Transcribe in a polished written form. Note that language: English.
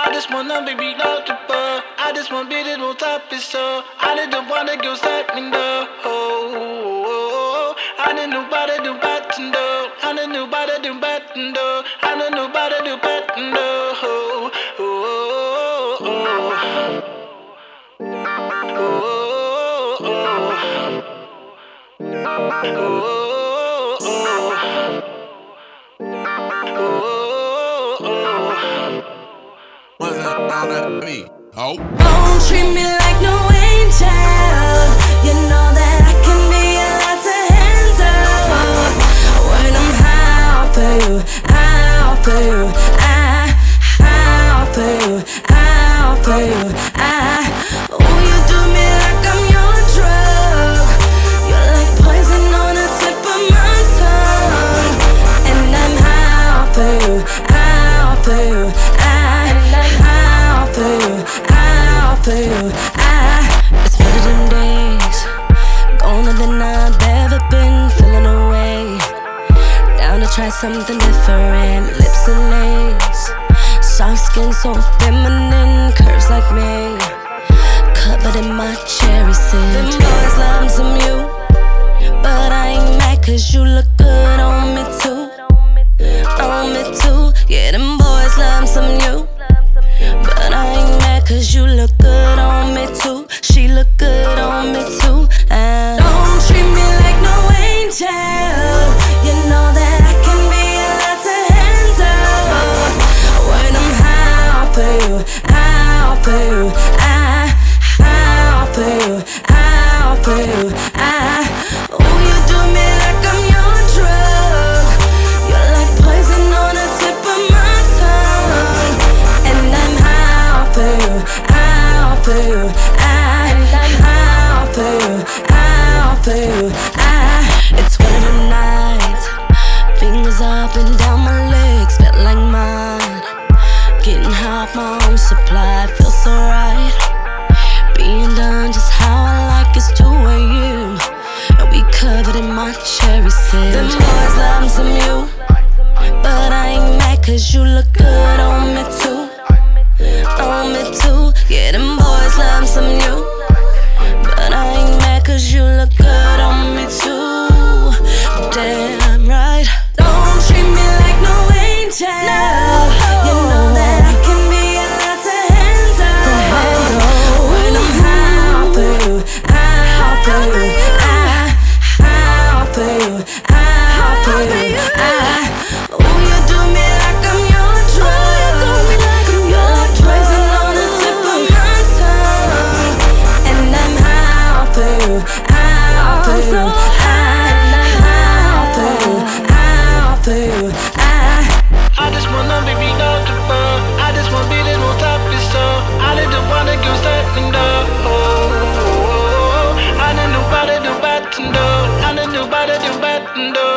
I just wanna be relatable. I just wanna be the no top is so. I didn't wanna go stepping though. I didn't nobody do better though. I didn't nobody do better though. I didn't nobody do better though. Oh. Don't treat me like no angel. You know that I can be a lot to handle. When I'm out for you, out for you, out for you, out for you. Oh, you do me like I'm your drug. You're like poison on the tip of my tongue. And I'm out for you, out for you, out for you, out for you. It's better than days, gone than I've ever been, feeling away. Down to try something different, lips and lace, soft skin so feminine, curves like me, covered in my cherry scent. Them boys love some you, but I ain't mad 'cause you look good on me too, on me too. Yeah, them boys love some you, but I ain't mad 'cause you look good on me too. She look good on me too. Don't treat me like no angel. You know that I can be a lot to handle. When I'm out for you, out for you, out for you, out for you. Oh, you do me like I'm your drug. You're like poison on the tip of my tongue. And I'm out for you, out for you, out for you, out for you. It's one of the nights, fingers up and down my legs, felt like mine. Getting high off my own supply, feels so right. Being done just how I like, it's 2 a.m. and we covered in my cherry scent. Them boys love some you, but I ain't mad 'cause you look good on me too, on me too. Yeah, them boys love some you, but I ain't mad 'cause you look good on me too. Damn right. Don't treat me like no angel. You know that I can be a lot to handle. When I'm out for you, out for you, out for you, out for you. Oh, you do me like I'm your drug. You're like poison on the tip of my tongue. And I'm out for you, out for you, out for you, out for you. I just wanna be relatable. I just wanna be the no top is so. I didn't wanna go stepping though. I didn't nobody do better though. I didn't nobody do better though.